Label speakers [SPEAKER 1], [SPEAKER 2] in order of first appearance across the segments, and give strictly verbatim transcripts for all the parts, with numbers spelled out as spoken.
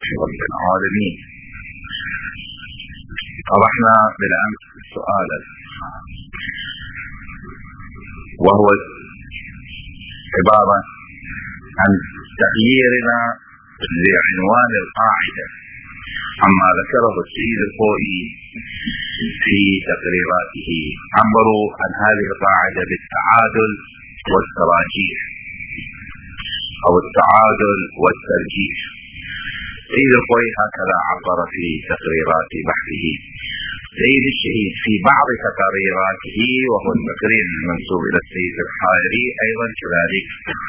[SPEAKER 1] رب العالمين. طرحنا بالأمس سؤالا وهو عبارة عن تغييرنا لعنوان القاعدة عما ذكره السيد الخوئي في تقريراته. عبروا عن هذه القاعدة بالتعادل والتراجيح أو التعادل والترجيح. سيد الخوئي هكذا عبر في تقريرات بحثه. سيد الشهيد في بعض تقريراته وهو التقرير المنسوب إلى السيد الحائري أيضا كذلك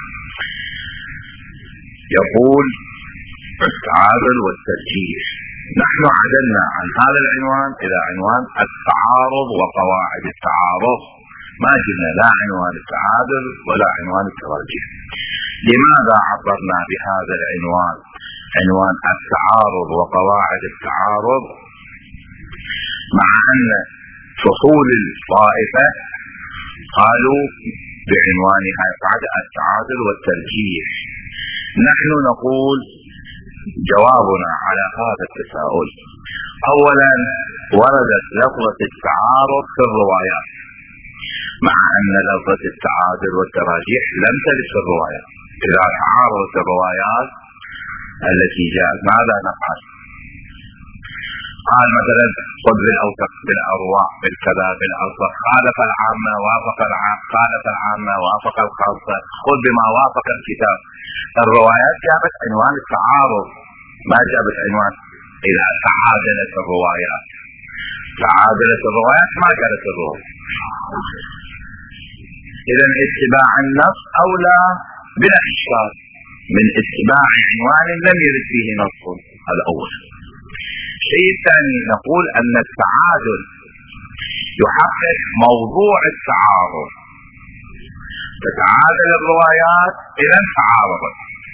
[SPEAKER 1] يقول التعادل والترجيح. نحن عدلنا عن هذا العنوان إلى عنوان التعارض وقواعد التعارض، ما جئنا لا عنوان التعادل ولا عنوان التراجيح. لماذا عبرنا بهذا العنوان عنوان التعارض وقواعد التعارض مع أن فصول الطائفة قالوا بعنوانها بعد التعادل والترجيح؟ نحن نقول جوابنا على هذا التساؤل: أولا، وردت لفظة التعارض في الروايات، مع أن لفظة التعادل والتراجيح لم ترد في الروايات. إذا تعارضت الروايات التي جاءت ماذا نفعل؟ قال مثلا خذ بالأوثق بالأروع بالكذا بالأوثق، خالف العامة وافق العامة، خالف العامة وافق الخاصة، خذ بما وافق الكتاب. الروايات جابت عنوان التعارض، ما جابت عنوان إذا تعادلت الروايات. تعادلت الروايات ما جابت الروايات. إذا اتباع النص أولى بلا إشكال من اتباع عنوان لم يرد فيه نص. الأول. الشيء الثاني، نقول أن التعادل يحقق موضوع التعارض. تتعادل الروايات إذا تعارضت،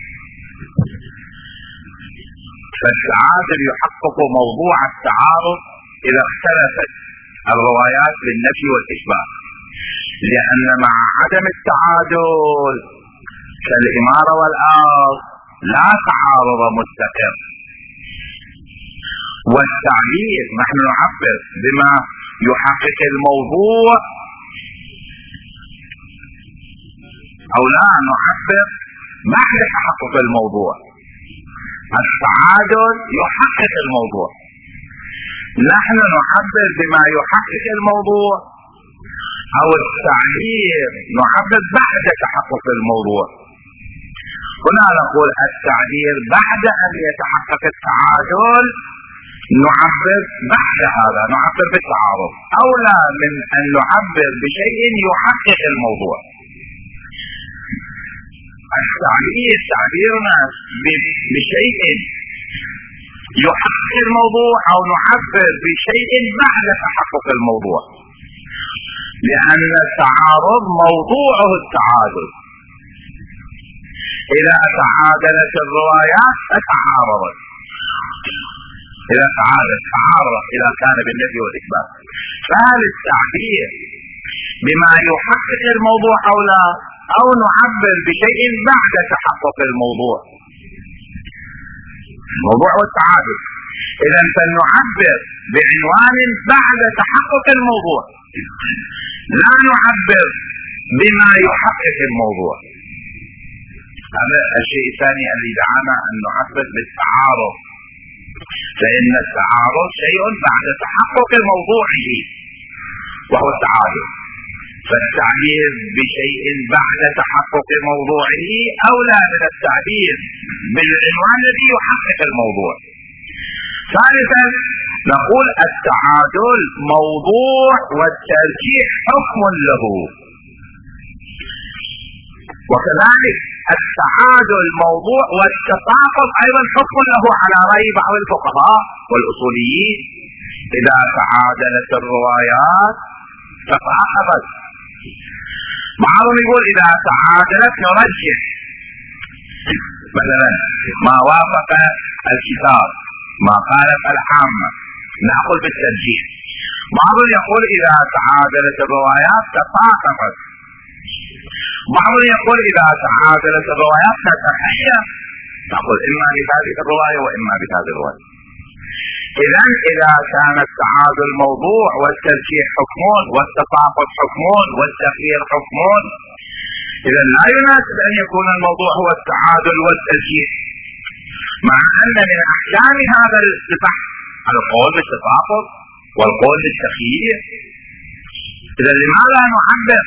[SPEAKER 1] فالتعادل يحقق موضوع التعارض إذا اختلفت الروايات بالنفي والإثبات، لأن مع عدم التعادل كالإمارة والأرض لا تعارض مستقر. والتعبير نحن نعبر بما يحقق الموضوع أو لا نعبر بعد تحقق الموضوع. التعادل يحقق الموضوع، نحن نعبر بما يحقق الموضوع، أو التعبير نعبر بعد تحقق الموضوع. هنا نقول التعبير بعد أن يتحقق التعادل نعبر بعد هذا نعبر بالتعارض، أولى من أن نعبر بشيء يحقق الموضوع. التعبير تعبيرنا بشيء يحقق الموضوع أو نعبر بشيء بعد تحقق الموضوع، لأن التعارض موضوعه التعادل. إذا تعادلت الروايات فتعارضت، إذا تعادلت تعارضت إذا كان بالنفي والإثبات. فهل التعبير بما يحقق الموضوع أو لا، أو نعبر بشيء بعد تحقق الموضوع؟ الموضوع والتعادل. إذا فلنعبر بعنوان بعد تحقق الموضوع، لا نعبر بما يحقق الموضوع. هذا الشيء الثاني الذي دعانا أن نعبر بالتعارض، فإن التعارض شيء بعد تحقق موضوعه وهو التعادل. فالتعبير بشيء بعد تحقق موضوعه أولى من التعبير بالعنوان الذي يحقق الموضوع. ثالثا، نقول التعادل موضوع والترجيح حكم له، وكذلك التعادل موضوع والتطابق أيضا حكم له على رأي بعض الفقهاء والأصوليين. إذا تعادلت الروايات تطابقت. بعضهم يقول إذا تعادلت نرجح، مثلا ما وافق الكتاب ما خالف العامة نأخذ بالترجيح. بعضهم يقول إذا تعادلت الروايات تطابقت. بعضهم يقول إذا تعادلت الروايات تتخير، تأخذ إما بهذه الرواية وإما بهذه الرواية. إذا إذا كان التعادل موضوع والترجيح حكمون والتفاقد حكمون والتخيير حكمون، إذا لا يناسب أن يكون الموضوع هو التعادل والترجيح، مع أن من أحكام هذا البحث القول بالتفاقد والقول بالتخيير. إذا لماذا نعبر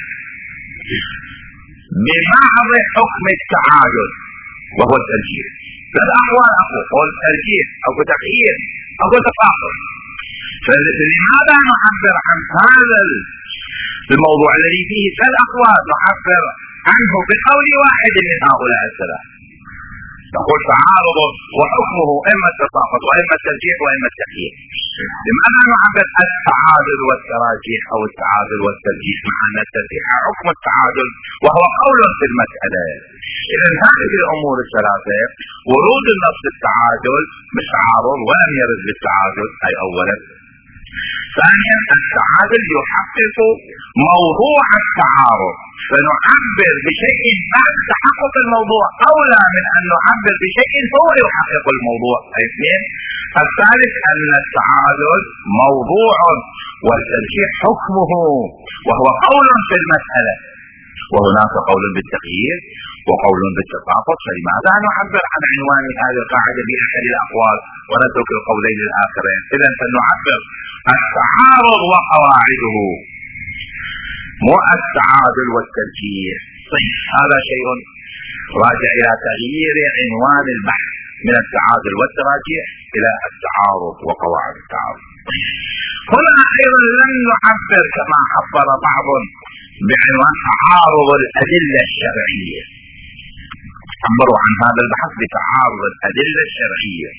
[SPEAKER 1] ببعض حكم التعادل وهو الترجيح؟ ثلاث أقوال، أقول قول ترجيح أو تخيير أو تفاقد. فلماذا نعبر عن هذا الموضوع الذي فيه ثلاث أقوال نعبر عنه بقول واحد من هؤلاء الثلاث؟ نقول تعارض وحكمه إما التفاقد وإما الترجيح وإما التخيير. لماذا نعبر التعادل والتراجيح أو التعادل والترجيح مع أن الترجيح حكم التعادل وهو قول في المسألة؟ إذا هذه الأمور الثلاثة ورود النص بالتعادل مش تعارض ولم يرد بالتعادل، أي أولا. ثانيا التعادل يحقق موضوع التعارض، فنعبر بشيء بعد تحقق الموضوع أولى من أن نعبر بشيء هو يحقق الموضوع. اثنين الثالث أن التعادل موضوع والترجيح حكمه وهو قول في المسألة، وهناك قول بالتغيير وقول بالتفاقد، فلماذا نعبر عن عنوان هذه القاعدة بأحد الأقوال ونترك القولين الآخرين؟ إذا فنعبر التعارض وقواعده مو التعادل والترجيح. طيب هذا شيء راجع إلى تغيير عنوان البحث من التعادل والتراجيح إلى التعارض وقواعد التعارض. هنا أيضا لم نعبر كما عبر بعض بعنوان تعارض الأدلة الشرعية، عبروا عن هذا البحث بتعارض الأدلة الشرعية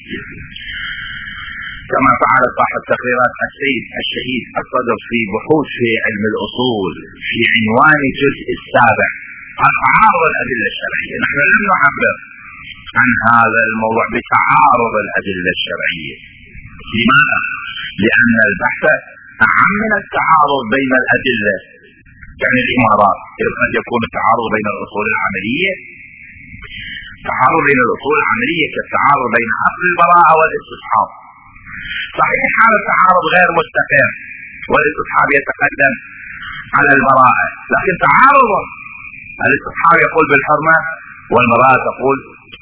[SPEAKER 1] كما فعل صاحب تقريرات السيد الشهيد الصدر في بحوث في علم الأصول في عنوان الجزء السابع عن تعارض الأدلة الشرعية. نحن لم نعبر عن هذا الموضوع بتعارض الأدلة الشرعية. لماذا؟ لأن البحث أعم من التعارض بين الأدلة، يعني الإمارات قد يكون التعارض بين الأصول العملية، تعارض بين الأصول العملية كالتعارض بين أصل البراءة والاستصحاب. صحيح هذا التعارض غير مستقر والاستصحاب يتقدم على البراءة، لكن تعارض الاستصحاب يقول بالحرمة والبراءة تقول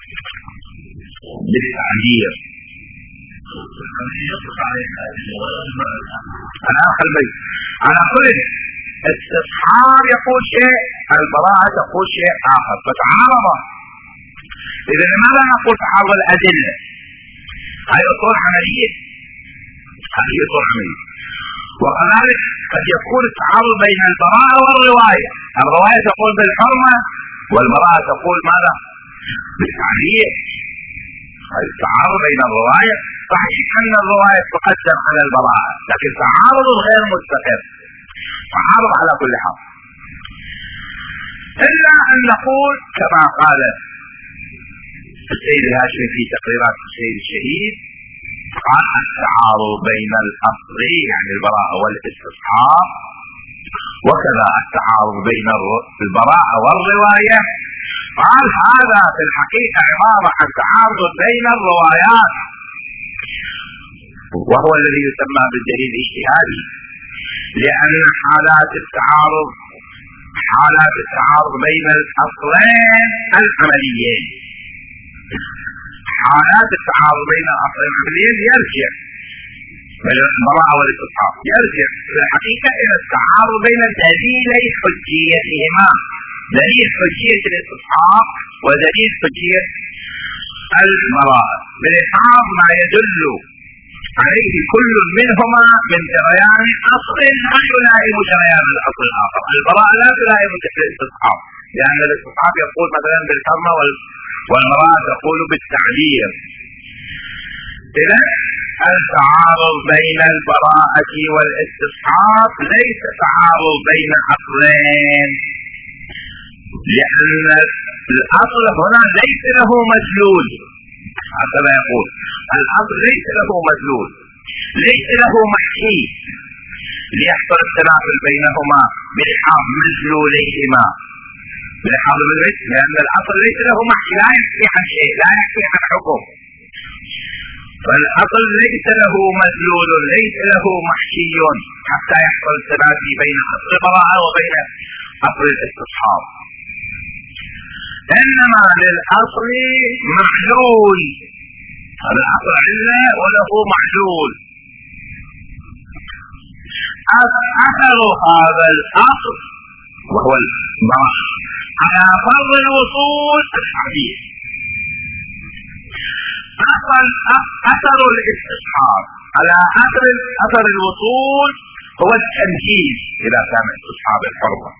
[SPEAKER 1] بالتعذير. أنا أخل بي أنا أقول الاستصحاب يقول شيء، البراءة تقول شيء آخر، فتعارض. إذا لماذا نقول تعارض الأدلة؟ هذه أصول عملية، هذه أصول عملية. وكذلك قد يكون التعارض بين البراءة والرواية، الرواية تقول بالحرمة والبراءة تقول ماذا؟ بالتعذير. هذا التعارض بين الرواية، صحيح أن الرواية تقدم على البراءة، لكن تعارض غير مستقر، تعارض على كل حال. إلا أن نقول كما قال السيد الهاشمي في تقريرات السيد الشهيد، قال التعارض بين الأصلين يعني البراءة والاستصحاب، وكذا التعارض بين البراءة والرواية، قال هذا في الحقيقة عبارة عن تعارض بين الروايات، وهو الذي يسمى بالدليل الاجتهادي، لأن حالات التعارض حالات التعارض بين الأصلين العمليين، حالات التعارض بين الأصلين العمليين يرجع بين البراءة والاستصحاب، يرجع في الحقيقة إلى التعارض بين دليلي حجيتهما، دليل حجية الاستصحاب ودليل حجية البراءة، بالإسعاف ما يدل عليه كل منهما من جريان أصل لا يلائم جريان الأصل الآخر. البراءة لا تلائم الاستصحاب، لأن الاستصحاب يقول مثلا بالحرمة والبراءة تقول بالتعليم. إذا التعارض بين البراءة والاستصحاب ليس تعارض بين أصلين، لأن الأصل هنا ليس له مدلول، هكذا يقول الأصل ليس له مدلول، ليس له محكي ليحصل التنافل بينهما بإلحاق مدلوليهما. لحاضر البيت، لأن الأصل ليس له محكي، لا يحكي عن شيء، لا يحكي عن حكم. فالأصل ليس له مدلول، ليس له محكي حتى يحصل التبادل بين أصل البراءة وبين أصل الاستصحاب. إنما للأصل معلول، هذا الأصل علة وله معلول. أثر هذا الأصل وهو البراءة على فرض الوصول الحديث. أثر الاستصحاب على أثر أثر الوصول هو التمييز إذا كان استصحاب الحرمة،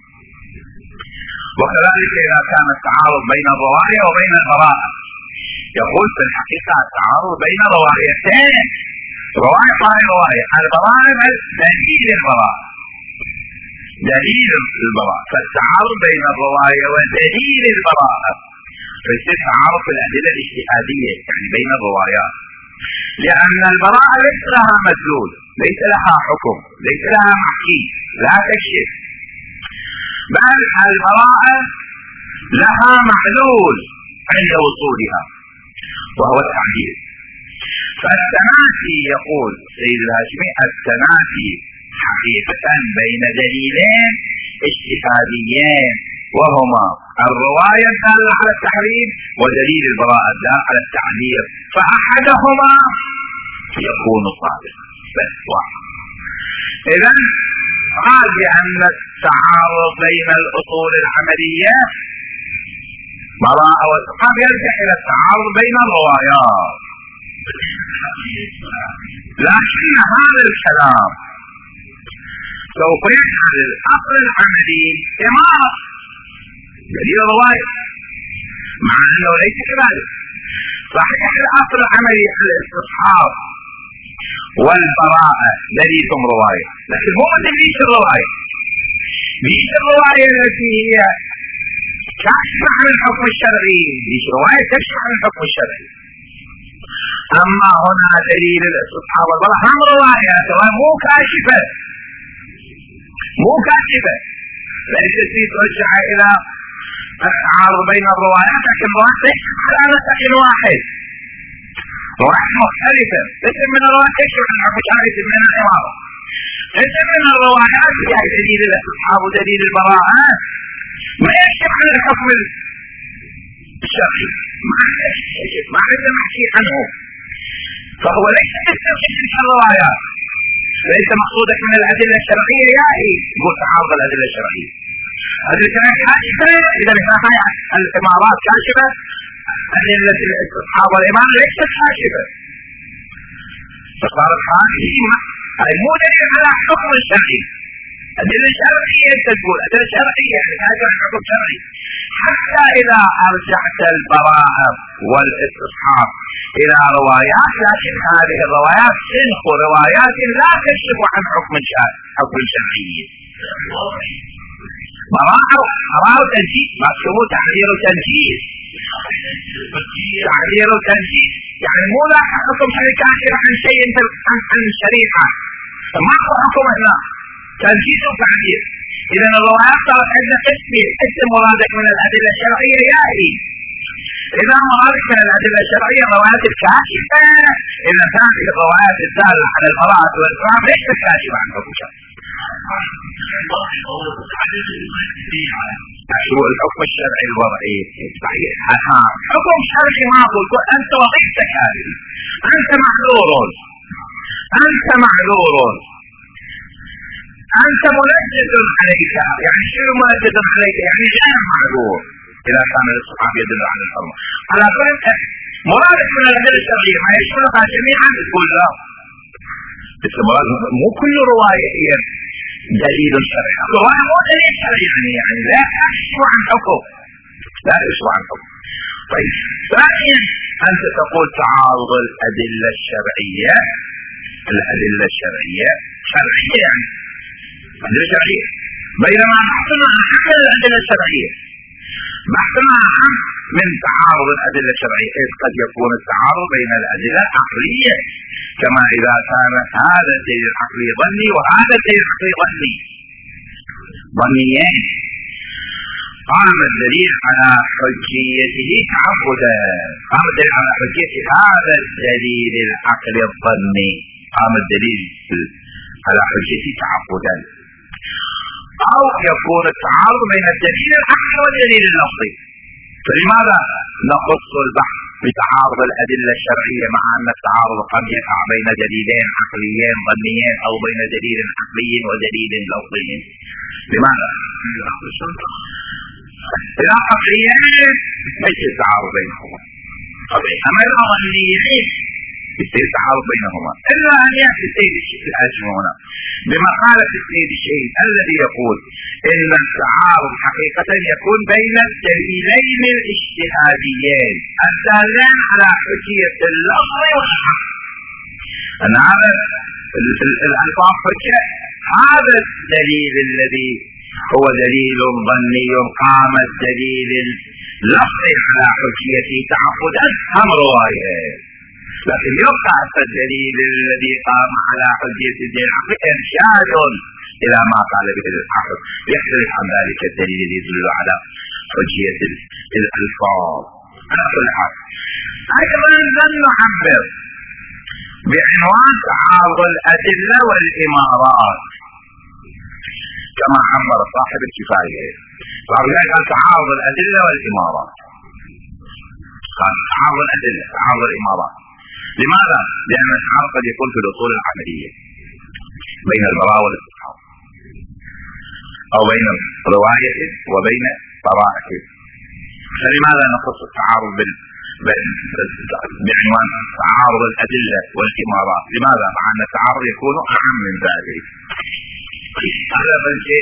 [SPEAKER 1] وكذلك إذا كان التعارض بين الرواية وبين البراءة. يقول في الحقيقة التعارض بين روايتين، رواية قال رواية، البراءة دليل البراءة، دليل البراءة، فالتعارض بين الرواية ودليل البراءة فيصير تعارض في الأدلة الاجتهادية يعني بين الروايات، لأن البراءة ليس لها مدلول، ليس لها حكم، ليس لها محكي، لا تكشف، بل البراءة لها معلول عند وصولها وهو التعليل. فالتنافي يقول سيد الهاشمي التنافي حقيقة بين دليلين اجتهاديين وهما الرواية الدالة على التحريم ودليل البراءة الدالة على التعليل، فأحدهما يكون صادقا بس واحد. إذا قال بأن التعارض بين الأصول العملية براءة واستصحاب يرجع إلى التعارض بين الروايات، لكن هذا الكلام سوف يجعل الأصل العملي إمارة دليل الرواية، مع أنه ليس كذلك. صحيح الأصل العملي الاستصحاب والبراءة دليلهم رواية، لكن مو دليل الرواية، ليش الرواية التي هي كاشفة عن الحكم الشرعي، ليش رواية تكشف عن الحكم الشرعي. أما هنا دليل الاستصحاب والبراءة هم رواية مو كاشفة، مو كاشفة، ليست ترجع إلى التعارض بين الروايات، لكن الروايات تكشف على نسق واحد، روايات مختلفة. اسم من الروايات تكشف عن الحكم الشرعي من العبارة، اسم من الروايات هي دليل الاستصحاب ودليل البراءة ما يكشف عن الحكم الشرعي، ما يكشف، ما حدا محكي عنه، فهو ليس يستخدم الروايات، ليس مقصودك من الأدلة الشرعية ياهي يقول تعارض الأدلة الشرعية. الأدلة الشرعية كاشفة، إذا هي الإمارات كاشفة، أدلة الاستصحاب والإمارة ليست كاشفة، فصارت هذه هي مو دليل على حكم الشرعي. أدلة شرعية تقول أدلة شرعية يعني كاشفة عن حكم شرعي، حتى إذا أرجعت البراءة والاستصحاب إلى روايات، لكن هذه الروايات سنخ روايات لا تكشف عن حكم حكم شرعي. براءة براءة وتنجيز، ما تسموه تحذير وتنجيز، تحذير وتنجيز يعني مو لا حكم شرعي كاشف عن شيء عن عن الشريعة، ما هو حكم هنا تنجيز وتحذير. إذا الروايات صارت عندنا قسمين، قسم مرادك من الأدلة الشرعية ياهي، إذا مرادك من الأدلة الشرعية الروايات الكاشفة، إذا هذه الروايات الدالة على البراءة والإسلام ليست كاشفة عن حكم شرعي. شو الحكم الشرعي الوضعي؟ صحيح حكم شرعي ما قلت أنت وظيفتك هذه، أنت معذور، أنت معذور، أنت منجد عليك. يعني شو منجد عليك؟ يعني غير معذور إذا كان الاستصحاب يدل على الحرمة. على فرق مرادك من الأدلة الشرعية ما يشملها جميعا تقول لا، بس مراد مو كل رواية هي دليل شرعي، رواية مو دليل شرعي يعني يعني لا تكشف عن حكم، لا تكشف عن حكم. طيب ثانيا أنت تقول تعارض الأدلة الشرعية، الأدلة الشرعية شرعية يعني أدلة شرعية، بينما بحثنا عن حق الأدلة الشرعية، بحثنا عن من تعارض الأدلة الشرعية، إذ قد يكون التعارض بين الأدلة العقلية، كما إذا كان هذا الدليل العقلي ظني وهذا الدليل العقلي ظني ظنيين، قام الدليل على حجيته تعبدا، قام الدليل على حجية هذا الدليل العقلي الظني، قام الدليل على حجيته تعبدا. أو يكون التعارض بين الدليل العقلي والدليل اللفظي. فلماذا نخص البحث بتعارض الأدلة الشرعية مع أن التعارض قد يقع بين دليلين عقليين ظنيين أو بين دليل عقلي ودليل لفظي؟ لماذا؟ إذا عقليين يصير تعارض بينهما، أما إذا ظنيين يصير تعارض بينهما، إلا أن يأتي السيد الشيخ الحاكم هنا بمقالة السيد الشيخ الذي يقول إن التعارض حقيقة يكون بين الدليلين الاجتهاديين الدالين على حجية اللفظ والعقل. أن هذا الألفاظ حجة، هذا الدليل الذي هو دليل ظني قام الدليل اللفظي على حجيته تعبدا هم رواية، لكن يبقى الدليل الذي قام على حجية الدليل العقلي إرشاد إلى ما قال به الحافظ، يختلف عن ذلك الدليل الذي يدل على حجية الألفاظ. على كل حال أيضا لن نعبر بعنوان تعارض الأدلة والإمارات كما عبر صاحب الكفاية، قال تعارض الأدلة والإمارات، قال تعارض الأدلة تعارض الإمارات. لماذا؟ لأن التعارض قد يكون في الأصول العملية بين البراءة والاستحقاق، أو بين رواية وبين طرائق. فلماذا نخص التعارض بال... بعنوان تعارض الأدلة والإمارات؟ لماذا؟ مع أن التعارض يكون أهم من ذلك. هذا بالشيء.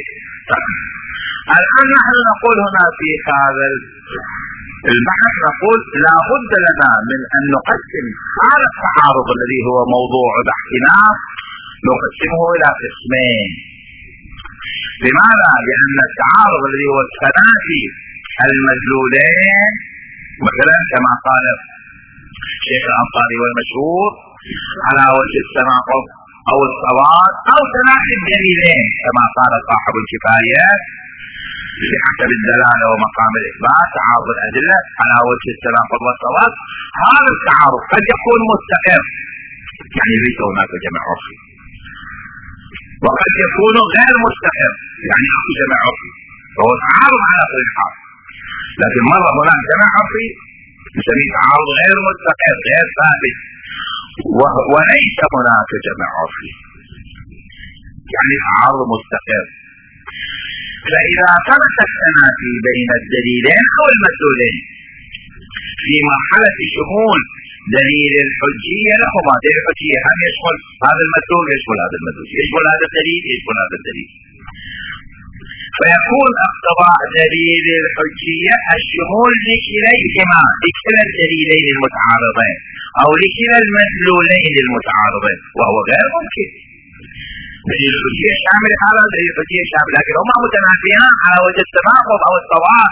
[SPEAKER 1] الآن نحن نقول هنا في هذا البحث نقول لا بد لنا من أن نقسم هذا التعارض الذي هو موضوع بحثنا نقسمه إلى قسمين. لماذا؟ لأن التعارض الذي هو التنافي المدلولين مثلا كما قال الشيخ الأنصاري والمشهور على وجه التناقض أو الصواب، أو تنافي الدليلين كما قال صاحب الكفاية بحسب الدلالة ومقام الإثبات تعارض الأدلة على وجه التناقض والصواب. هذا التعارض قد يكون مستقر يعني ليس هناك جمع عرفي، وقد يكون غير مستقر يعني أكو جمع عرفي، فهو تعارض على كل حال. لكن مرة هناك جمع عرفي نسميه تعارض غير مستقر غير ثابت، وليس هناك جمع عرفي يعني تعارض مستقر. فإذا ثبت التنافي بين الدليلين أو المدلولين في مرحلة شمول دليل الحجية لهما، دليل الحجية هم يشمل هذا المدلول يشمل هذا المدلول يشمل هذا الدليل يشمل هذا الدليل، فيكون اقتضاء دليل الحجية الشمول لكليهما، لكلا الدليلين المتعارضين أو لكلا المدلولين المتعارضين، وهو غير ممكن. دليل الحجية شامل هذا دليل الحجية شامل، لكن هما متنافيان على وجه التناقض أو الصواب،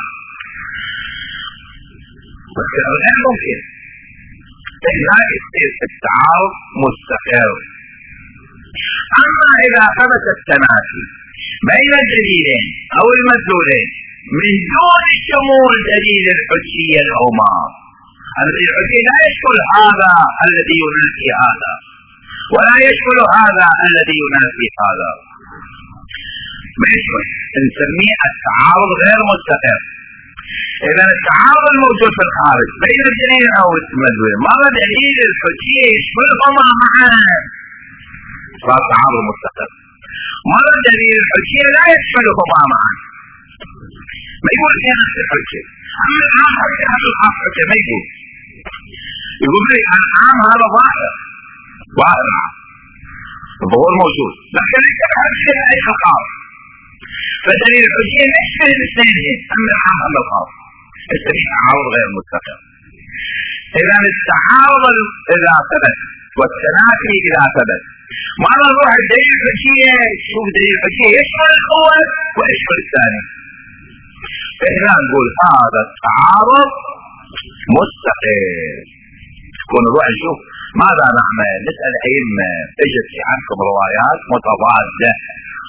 [SPEAKER 1] غير ممكن. لا يصير التعارض مستقر. أما إذا ثبت التنافي بين الدليلين أو المدلولين من دون شمول دليل الحجية لهما، الدليل الحجية لا يشمل هذا الذي ينافي هذا ولا يشمل هذا الذي ينافي هذا، ما يشمل، نسميه التعارض غير مستقر. إذا التعارض الموجود في الخارج بين الدليل أو المدلول مرة دليل الحجية يشملهما معا صار تعارض مستقر، مرة دليل الحجية لا يشملهما معا ما يقول في نفس الحجة، أما العام حجة هذا الخاص حجة ما يقول، يقول لي العام هذا ظاهر ظاهر الظهور موجود لكن ليس الحجة أي خاص، فدليل الحجية يشمل الاثنين أما العام هذا الخاص، الدليل تعارض غير مستقر. إذا التعارض إذا ثبت والتنافي إذا ثبت مرة نروح الدليل الحجية شوف دليل الحجية يشمل الأول ويشمل الثاني، فإذا نقول هذا التعارض مستقر. ونروح نشوف ماذا نعمل، نسأل أئمة اجت عنكم روايات متضادة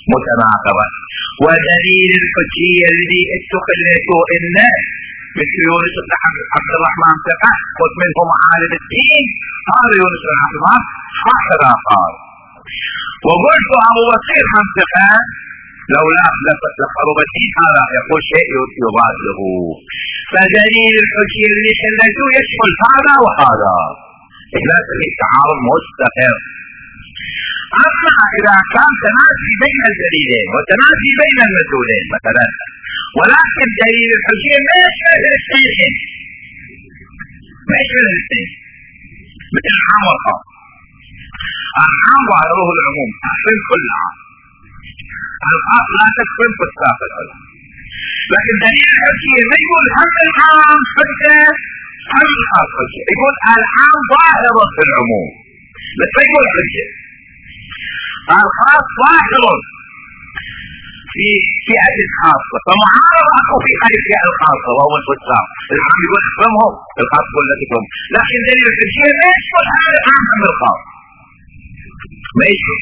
[SPEAKER 1] متناقضة. ودليل الحجية الذي اتخذته إنه مثل يونس بن عبد الرحمن ثقة خذ منهم عالم الدين، قال يونس بن عبد الرحمن هكذا قال. وقلت أبو بصير هم ثقة لولا لخرب الدين، هذا يقول شيء يضاده. فدليل الحجية الذي خليته يشمل هذا وهذا، لا تريد تعارض مستقر. أما إذا كان تنافي بين الدليلين وتنافي بين المدلولين مثلا، ولكن دليل الحجية ما يشمل الاثنين، ما يشمل الاثنين، مثل العام والخاص. العام ظاهره العموم تحرم كل عام، الخاص لا تحرم في الساقط. لكن دليل الحجية ما يقول هم العام حجة هم الخاص حجة، يقول العام ظاهر في العموم بس ما يقول حجة، الخاص ظاهر في فئة الخاصة، فمعارض أخو في هذه الفئة الخاصة وهو الفساق. العام يقول احرمهم، الخاص يقول لا تكرم. لكن دليل الحجية ما يشمل هم العام هم الخاص، ما يشمل.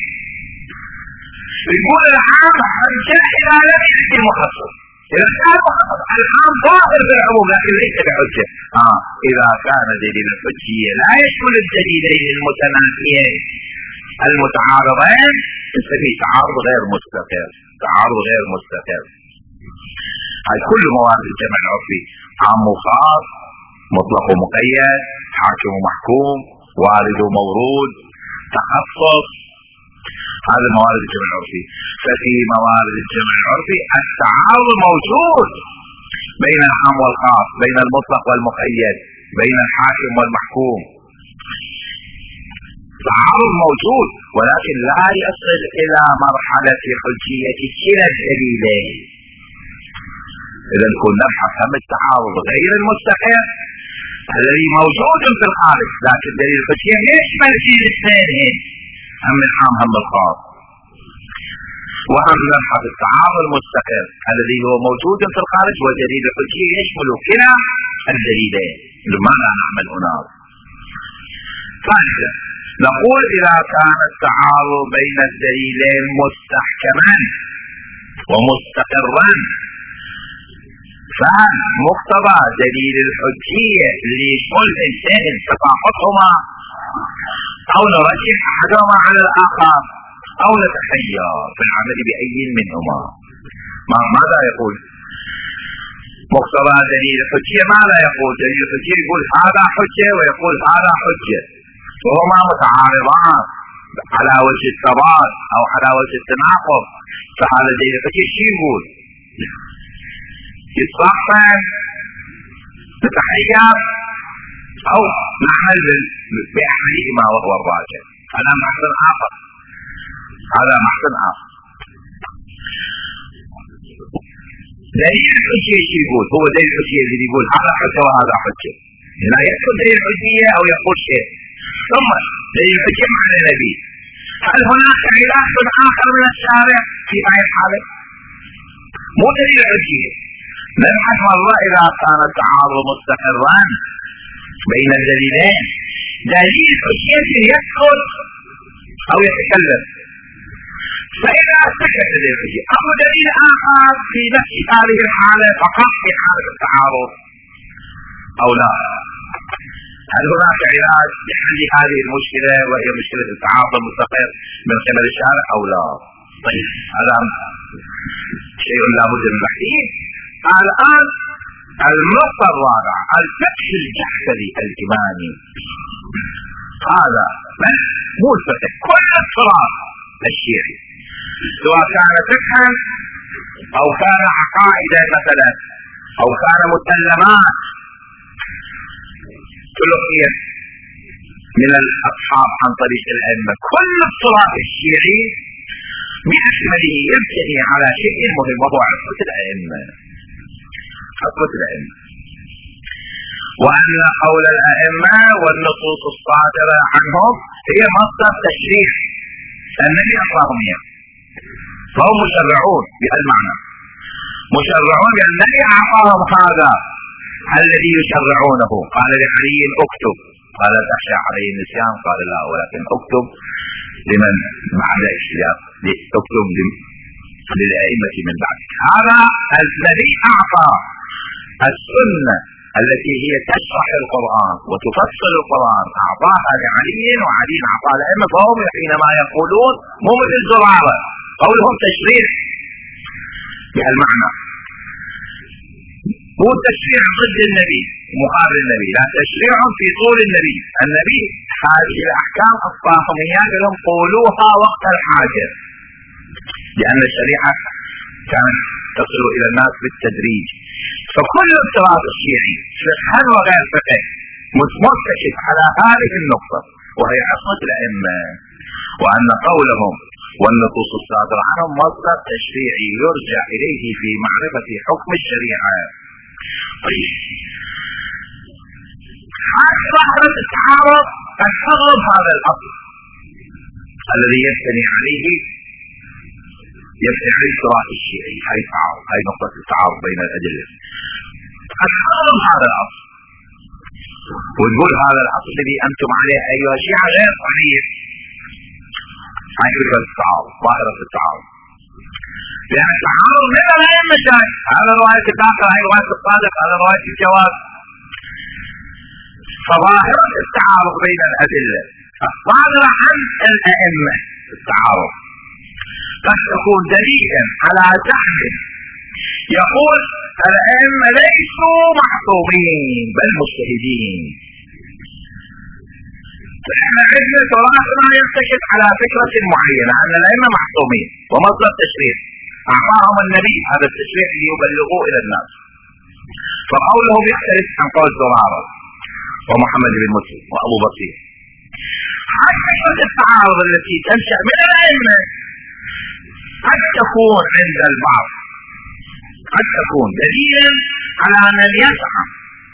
[SPEAKER 1] يقول العام حجة إذا لم يأتي مخصص، إذا كان مخصص العام ظاهر في العموم لكن ليس بحجة. آه إذا كان دليل الحجية لا يشمل الدليلين المتنافيين المتعارضين نسميه تعارض غير مستقر، تعارض غير مستقر. هاي كل موارد الجمع العرفي، عام وخاص، مطلق ومقيد، حاكم ومحكوم، وارد ومورود، تخصص، هذا موارد الجمع العرفي. ففي موارد الجمع العرفي التعارض موجود بين العام والخاص، بين المطلق والمقيد، بين الحاكم والمحكوم، تعارض موجود، ولكن لا يصل إلى مرحلة حجية كلا الدليلين. إذا كنا نبحث عن التعارض غير المستقر الذي موجود في الخارج، لكن دليل الحجية يشمل في الاثنين، هم العام هم الخاص. وهم نبحث التعارض المستقر الذي هو موجود في الخارج ودليل الحجية يشمل كلا الدليلين. لماذا نعمل هنا؟ ثالثا نقول إذا كان التعارض بين الدليلين مستحكما ومستقرا، فمقتضى دليل الحجية لكل انسان تفاقدهما، أو نرجح أحدهما على الآخر، أو نتخير في العمل بأي منهما. ماذا يقول مقتضى دليل الحجية؟ ماذا يقول دليل الحجية؟ يقول هذا حجة ويقول هذا حجة، وهما متعارضان على وجه التضاد أو على وجه التناقض. فهذا دليل الحجية شو يقول؟ يتصحن، نتخير، أو نعمل بأحدهما وهو الراجح. هذا محسن آخر، هذا محسن آخر. دليل الحجية شو يقول؟ هو دليل الحجية اللي يقول هذا حجة وهذا حجة، لا يدخل دليل الحجية أو يقول شيء. ثم دليل الحجية معنى النبي، هل هناك علاج آخر من الشارع في هذه الحالة؟ مو دليل الحجية. نبحث والله إذا كان التعارض مستقرا بين الدليلين، دليل الحجية يدخل أو يتكلم. فإذا سكت دليل الحجية أو دليل آخر في نفس هذه الحالة فقط في حالة التعارض أو لا، هل هناك علاج لحل هذه المشكلة وهي مشكلة التعارض المستقر من قبل الشارع أو لا؟ طيب هذا شيء لا بد من تحديد. الآن النقطة الرابعة الفقه الجحفلي الإمامي، هذا من مو الفقه، كل التراث الشيعي سواء كان فقها أو كان عقائدا مثلا أو كان مسلمات تلقيت من الأصحاب عن طريق الأئمة، كل التراث الشيعي بأكمله يبتني على شيء مهم وهو عصمة الأئمة، عصمة الأئمة، وأن قول الأئمة والنصوص الصادرة عنهم هي مصدر تشريع النبي أعطاهم إياه، فهم مشرعون بهالمعنى، مشرعون لأن النبي أعطاهم هذا الذي يشرعونه. قال لعلي اكتب، قال تخشى عليه النسيان، قال لا ولكن اكتب لمن بعد اشتياق، اكتب للأئمة من بعدك. هذا الذي أعطى السنة التي هي تشرح القرآن وتفسر القرآن أعطاها لعلي، وعلي أعطاها الأئمة، فهم حينما يقولون مو مثل زرارة قولهم تشريع بهالمعنى، هو تشريع ضد النبي مقابل النبي، لا تشريع في طول النبي. النبي هذه الأحكام الطاهريات لهم قولوها وقت الحاجة، لأن الشريعة كانت تصل إلى الناس بالتدريج. فكل التراث الشيعي فقها وغير فقه متكشف على هذه النقطة، وهي عصمة الأئمة، وأن قولهم والنصوص الصادرة عنهم مصدر تشريعي يرجع إليه في معرفة حكم الشريعة. طيب ظاهرة التعارض قد تغلب هذا الأصل الذي يبتني عليه يبتني عليه التراث الشيعي، هاي تعارض، هاي نقطة التعارض بين الأدلة. قد تغلب هذا الأصل وتقول هذا الأصل الذي أنتم عليه أيها الشيعة غير صحيح. هاي فكرة التعارض، ظاهرة التعارض، لأن التعارض من الأئمة جاي، هذا رواية الباقر، هاي رواية الصادق، هذا رواية الجواب. فظاهرة التعارض بين الأدلة الصادرة عن الأئمة التعارض قد تكون دليلا على جهل يقول الأئمة ليسوا معصومين بل مجتهدين. فإحنا عندنا تراث ما ينتشف على فكرة معينة أن الأئمة معصومين ومصدر تشريع أعطاهم النبي هذا التشريع ليبلغوه إلى الناس، فقولهم يختلف عن قول زرارة ومحمد بن مسلم وأبو بصير. هذه فكرة التعارض التي تنشأ من الأئمة قد تكون عند البعض قد تكون دليلا على من يزعم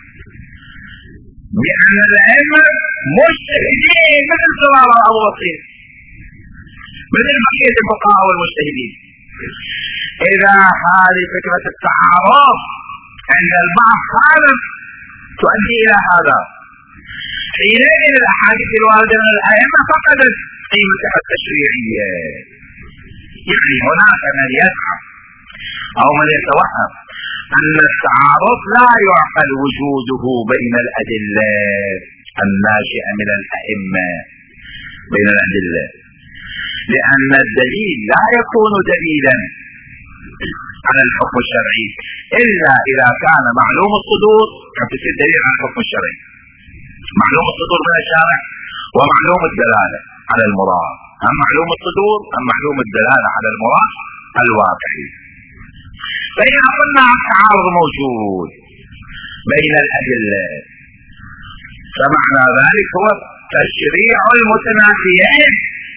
[SPEAKER 1] بأن الأئمة مجتهدين مثل زرارة وأبو بصير، مثل بقية الفقهاء والمجتهدين. إذا هذه فكرة التعارض عند البعض كانت تؤدي إلى هذا، حينئذ الأحاديث الواردة من الأئمة فقدت قيمتها التشريعية. يعني هناك من يزعم أو من يتوهم أن التعارض لا يعقل وجوده بين الأدلة الناشئة من الأئمة بين الأدلة، لأن الدليل لا يكون دليلا على الحكم الشرعي إلا إذا كان معلوم الصدور، كان تصير دليل على الحكم الشرعي، معلوم الصدور من الشارع ومعلوم الدلالة على المراد، أم معلوم الصدور أم معلوم الدلالة على المراد الواقعي. فإذا قلنا التعارض موجود بين الأدلة فمعنى ذلك هو تشريع المتنافيين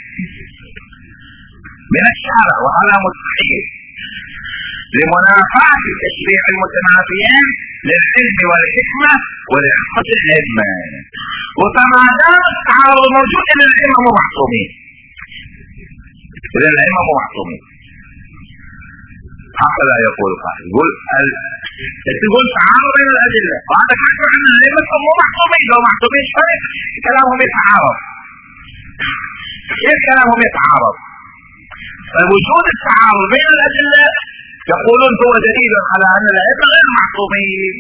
[SPEAKER 1] من الشارع، وهذا مستحيل لمنافاة تشريع المتنافيين للعلم والحكمة ولعصمة الأئمة. وفما دام التعارض موجود إذا الأئمة مو معصومين، إذا الأئمة مو معصومين. هكذا يقول القائل، يقول ال... تقول تعارض بين الأدلة، وهذا كثر عن الأئمة مو معصومين، لو معصومين شوي كلامهم يتعارض. كيف كلامهم يتعارض؟ فوجود التعارض بين الأدلة يقولون هو دليل على أن الأئمة غير معصومين.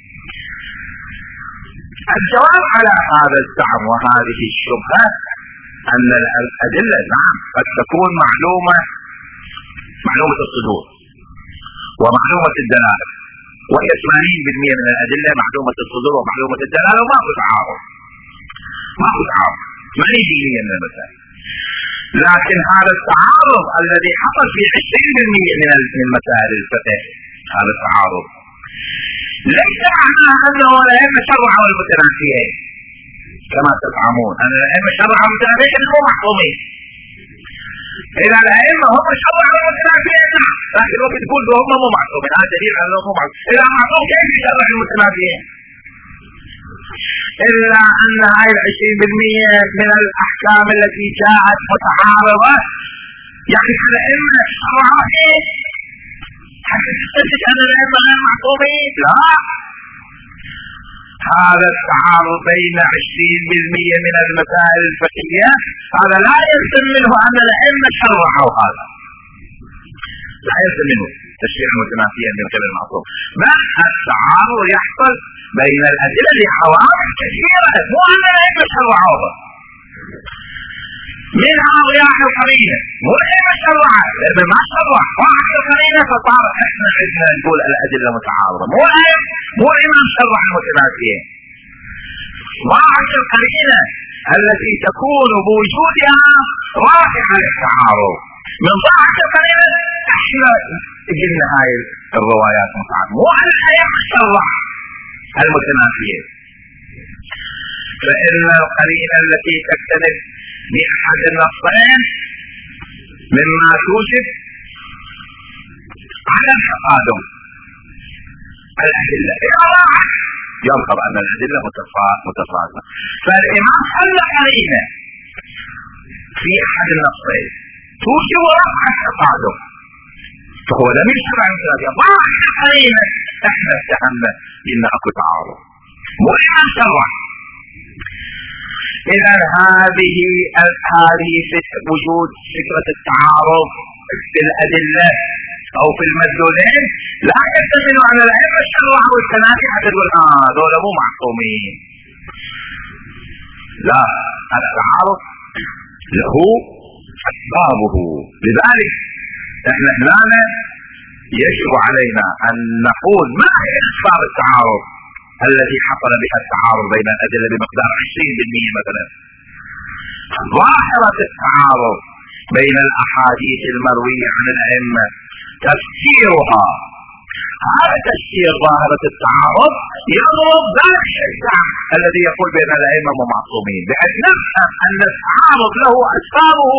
[SPEAKER 1] الجواب على هذا الزعم وهذه الشبهة أن الأدلة نعم قد تكون معلومة، معلومة الصدور ومعلومة الدلالة، وهي ثمانين بالمئة من الأدلة معلومة الصدور ومعلومة الدلالة، وما في تعارض، ما في تعارض ثمانين بالمئة من المسائل. لكن هذا التعارض الذي حصل في عشرين بالمئة من المسائل الفقه، هذا التعارض ليس معناه أنه الأئمة شرعوا المتنافيين كما تزعمون أن الأئمة شرعوا المتنافيين مو معصومين. إذا الأئمة هم شرعوا المتنافيين نعم، لكن لو بتقول هم مو معصومين هذا دليل على أنهم مو معصومين. إذا معصوم كيف يشرع المتنافيين؟ إلا أن هاي العشرين بالمئة من الأحكام التي جاءت متعارضة يعني الأئمة شرعوا إيه؟ حتى تستدل أن الأئمة غير معصومين؟ لا، هذا التعارض بين عشرين بالمئة من المسائل الفقهية هذا لا يلزم منه أن الأئمة شرعوا هذا، لا يلزم منه تشريعا متنافيا من قبل المعصوم. ما التعارض يحصل بين الأدلة لحوادث كثيرة، مو أن الأئمة شرعوها، منها ضياع القرينة، مو الأئمة شرعها، الأئمة ما شرع، ضاعت القرينة فصار احنا عندنا نقول الأدلة متعارضة، مو الأئمة مو الإمام شرع المتنافيين. ضاعت القرينة التي تكون بوجودها رافعة للتعارض، من ضاعت القرينة احنا قلنا هاي الروايات متعارضة، مو الأئمة شرع المتنافيين. فإن القرينة التي تختلف بأحد النصين مما توجب على التقادم الأدلة، إذا ضاعت يظهر أن الأدلة متفاضلة. فالإمام خلى قرينة في أحد النصين توجب رفع التقادم، فهو لم يشرع المتنافيين. ضاعت القرينة احنا اتهمنا بأن اكو تعارض، مو الإمام شرع. إذا هذه هذه وجود فكرة التعارض في الأدلة أو في المدلولين لا يحتمل أن الأئمة شرعوا التنافي حتى تقول آه دول مو معصومين. لا، التعارض له أسبابه، لذلك احنا هنا يجب علينا أن نقول ما هي أسباب التعارض التي حصل بها التعارض بين الأدلة بمقدار عشرين بالمئة مثلا. ظاهرة التعارض بين الأحاديث المروية عن الأئمة تفسيرها، هذا تفسير ظاهرة التعارض يضرب ذلك الشيطان الذي يقول بأن الأئمة معصومين، بحيث نفهم أن التعارض له أسبابه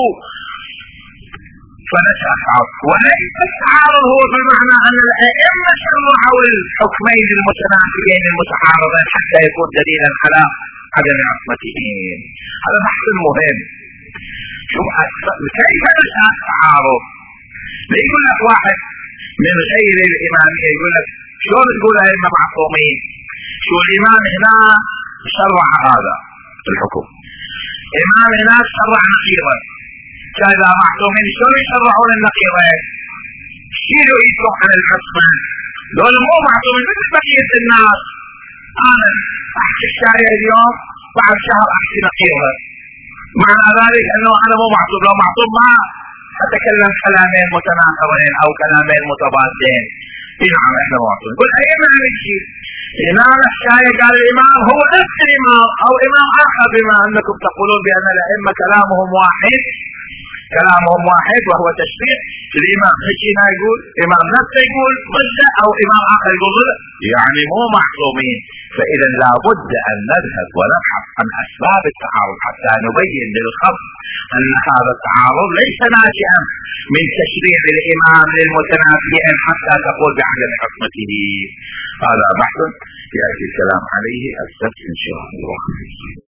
[SPEAKER 1] فنشرح. وليس التعارض هو بمعنى أن الأئمة شرعوا الحكمين المتنافيين المتعارضين حتى يكون دليلا على عدم عصمتهم. هذا بحث مهم. شوف كيف نشأ التعارض؟ يقول لك واحد من غير الإمامية يقول لك شلون تقول الأئمة معصومين؟ شو الإمام هنا شرع هذا الحكم، إمام هنا شرع نقيضا، كذا معصومين شلون يشرعون النقيضين؟ شيلوا ايدكم عن العصمة، دول مو معصومين مثل بقية الناس. أنا أحكي الشاي اليوم بعد شهر أحكي نقيضا، معنى ذلك أنه أنا مو معصوم. لو معصوم ما أتكلم كلامين متناقضين أو كلامين متضادين. نعم احنا معصومين. قل أي معنى الشيء؟ إمام الشاي قال الإمام هو نفس الإمام أو إمام آخر، بما أنكم تقولون بأن الأئمة كلامهم واحد، كلامهم واحد وهو تشبيه. الإمام حكينا يقول إمام نفسه يقول ضده أو إمام آخر يقول ضده، يعني مو معصومين. فإذا لابد أن نذهب ونبحث عن أسباب التعارض حتى نبين للخصم أن هذا التعارض ليس ناشئا من تشريع الإمام للمتنافيين حتى تقول بعدم حكمته. هذا بحث يأتي الكلام عليه السبت إن شاء الله.